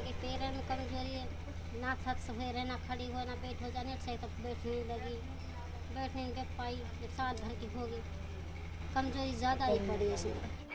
कि पैर में कमजोरी है, ना थक से रहना, खड़ी हो ना बैठो, जाने से तो बैठने लगी, बैठ नहीं दे पाई, जब साल भर की होगी कमजोरी ज़्यादा ही पड़ी इसमें।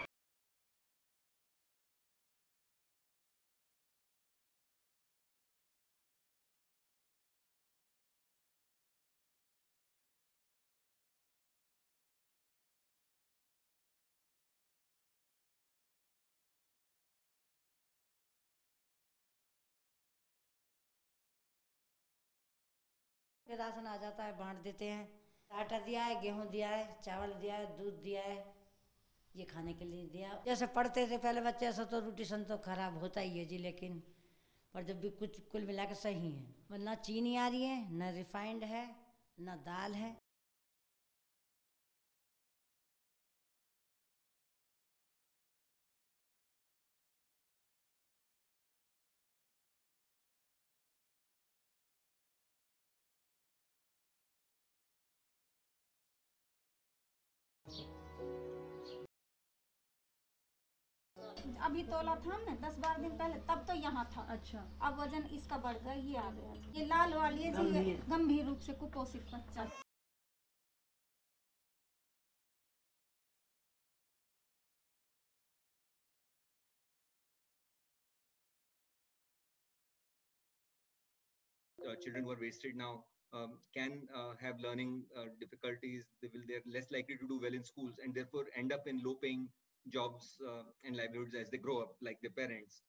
राशन आ जाता है, बांट देते हैं। आटा दिया है, गेहूं दिया है, चावल दिया है, दूध दिया है, ये खाने के लिए दिया। जैसे पढ़ते थे पहले बच्चे, ऐसा तो न्यूट्रिशन तो खराब होता ही है जी, लेकिन पर जब भी कुछ कुल मिला के सही है। ना चीनी आ रही है, ना रिफाइंड है, ना दाल है। अभी तोला था हमने 10-12 दिन पहले, तब तो यहाँ था। अच्छा। अब वजन इसका बढ़ गया, ये आ गया। ये लाल वाली है जी, ये गंभीर रूप से कुपोषित बच्चा। Children who are wasted now can have learning difficulties. They're less likely to do well in schools and therefore end up in low-paying jobs and livelihoods as they grow up, like their parents.